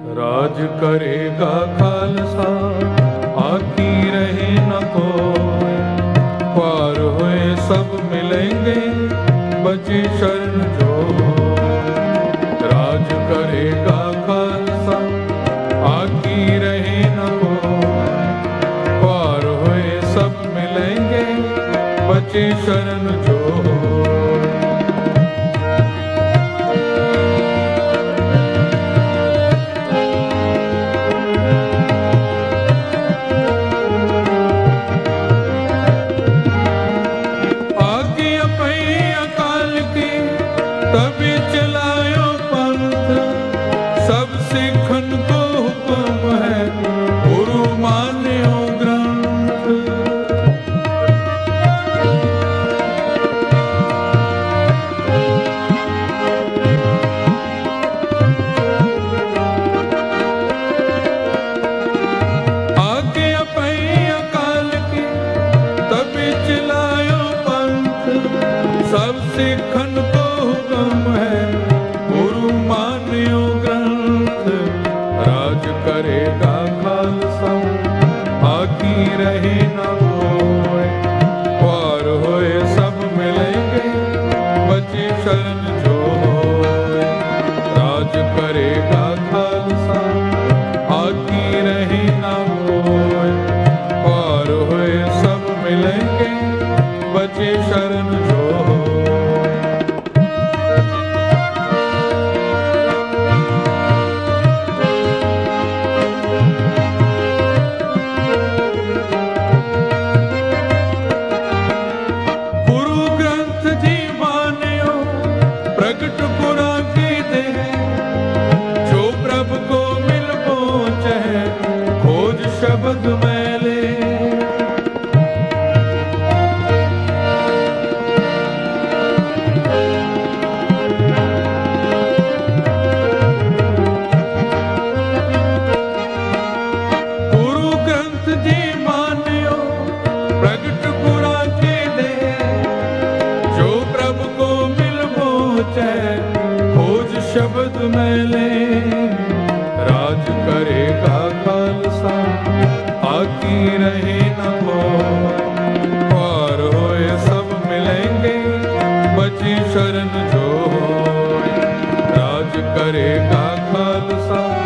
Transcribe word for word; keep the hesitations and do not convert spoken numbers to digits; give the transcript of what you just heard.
राज करेगा खालसा, आती रहे न कोई। पार हुए सब मिलेंगे, बची शरण जो। राज करेगा खालसा, आती रहे न कोई। पार हुए सब मिलेंगे, बची शरण जो। तभी चलायो पंथ, सब सिखन को हुक्म है, गुरु मान्यो ग्रंथ। आगे अपई अकाल की, तभी चलायो पंथ, सब सिखन को है, गुरु मान्यो ग्रंथ। राज करेगा खालसा, आकी रहे न कोई। पार होए सब मिलेंगे, बची शरण जो। राज करेगा खालसा, आकी रहे न कोई। पार होए सब मिलेंगे, बची शरण जो। प्रगट पुरा की दे, जो प्रभु को मिल पहुँचे, खोज शब्द मैले। गुरु ग्रंथ जी मान्यो, प्रगट पुरा की दे, जो प्रभु को खोज शब्द मैले। राज करेगा खालसा, आकी रहे न कोई। पार होए सब मिलेंगे, बची शरण जो। राज करेगा खालसा,